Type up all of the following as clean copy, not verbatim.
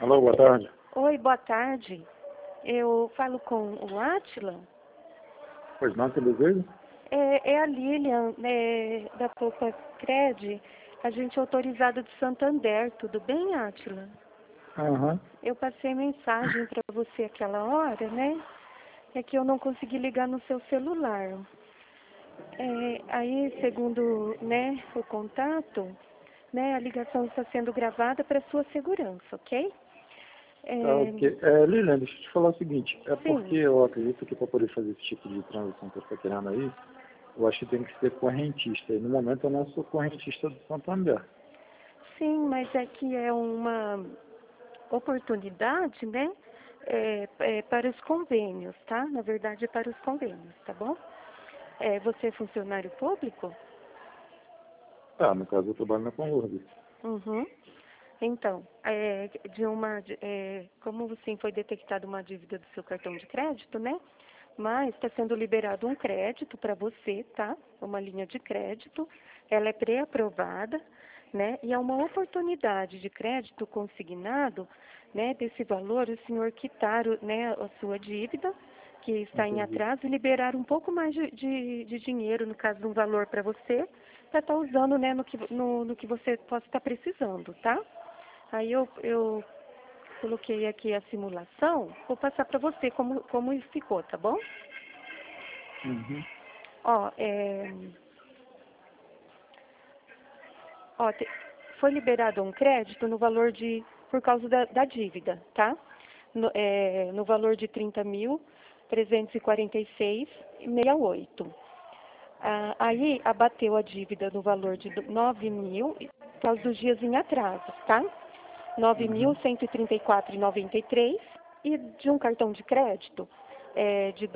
Alô, boa tarde. Oi, boa tarde. Eu falo com o Átila. Pois não, que desejo? É a Lilian, da Poupa Cred, agente autorizado de Santander. Tudo bem, Átila? Aham. Eu passei mensagem para você aquela hora, né? É que eu não consegui ligar no seu celular. Aí, segundo, né, o contato, né, a ligação está sendo gravada para sua segurança, ok? Tá, ok. Lilian, deixa eu te falar o seguinte. É porque Sim. eu acredito que para poder fazer esse tipo de transação que você está querendo aí, eu acho que tem que ser correntista. E no momento eu não sou correntista do Santander. Sim, mas é que é uma oportunidade, né? Para os convênios, tá? Na verdade, é para os convênios, tá bom? Você é funcionário público? Ah, no caso eu trabalho na Conlurb. Uhum. Então, como sim foi detectada uma dívida do seu cartão de crédito, né? Mas está sendo liberado um crédito para você, tá? Uma linha de crédito. Ela é pré-aprovada, né? E é uma oportunidade de crédito consignado, né? Desse valor, o senhor quitar, né, a sua dívida, que está em Entendi. atraso, e liberar um pouco mais de dinheiro, no caso de um valor para você, para estar usando, né, no que você possa estar precisando, tá? Aí eu coloquei aqui a simulação, vou passar para você como ficou, tá bom? Uhum. Ó, ó, foi liberado um crédito no valor por causa da dívida, tá? No valor de 30.346,68. Aí abateu a dívida no valor de 9.000, por causa dos dias em atraso, tá? Uhum. 9.134,93 e de um cartão de crédito de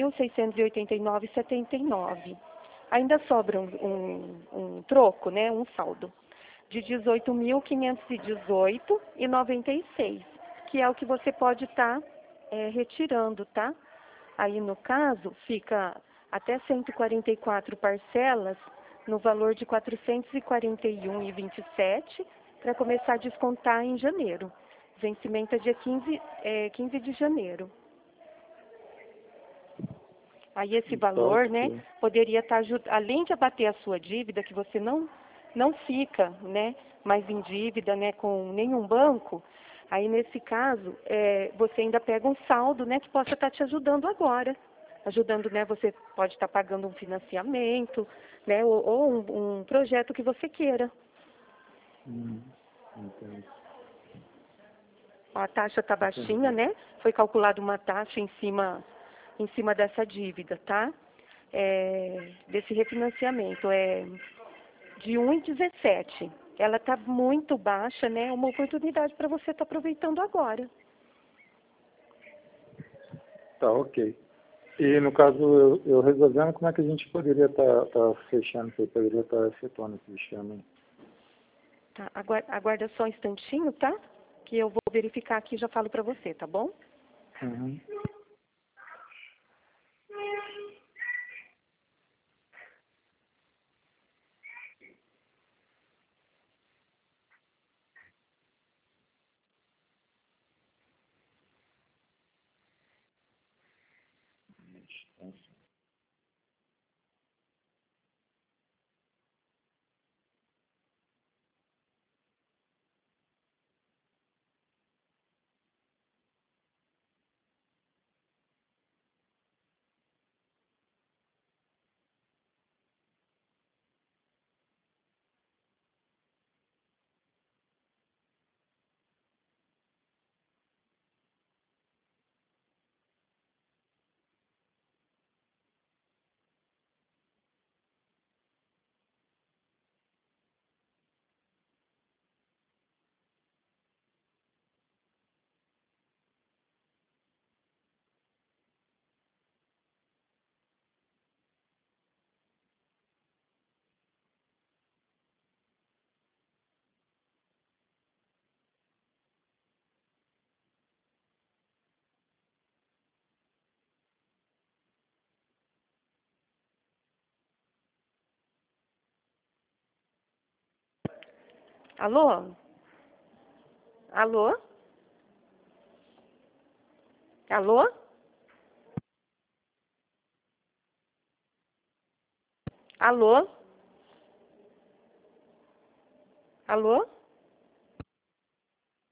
2.689,79. Ainda sobra um troco, né, um saldo, de 18.518,96, que é o que você pode estar retirando, tá? Aí, no caso, fica até 144 parcelas no valor de 441,27 para começar a descontar em janeiro. Vencimento é dia 15 de janeiro. Aí esse Tá, valor, né, ok. poderia estar, além de abater a sua dívida, que você não fica, né, mais em dívida, né, com nenhum banco, aí nesse caso, você ainda pega um saldo, né, que possa estar te ajudando agora. Ajudando, né, você pode estar pagando um financiamento, né, ou um projeto que você queira. Uhum. Entendi. A taxa está baixinha, Entendi. né? Foi calculada uma taxa em cima dessa dívida, tá? Desse refinanciamento. É de 1,17. Ela está muito baixa, né? É uma oportunidade para você estar aproveitando agora. Tá, ok. E no caso, eu resolvendo, como é que a gente poderia estar fechando, você poderia estar efetuando esse esquema aí? Tá? Aguarda só um instantinho, tá? Que eu vou verificar aqui e já falo para você, tá bom? Uhum. Alô? Alô? Alô? Alô? Alô?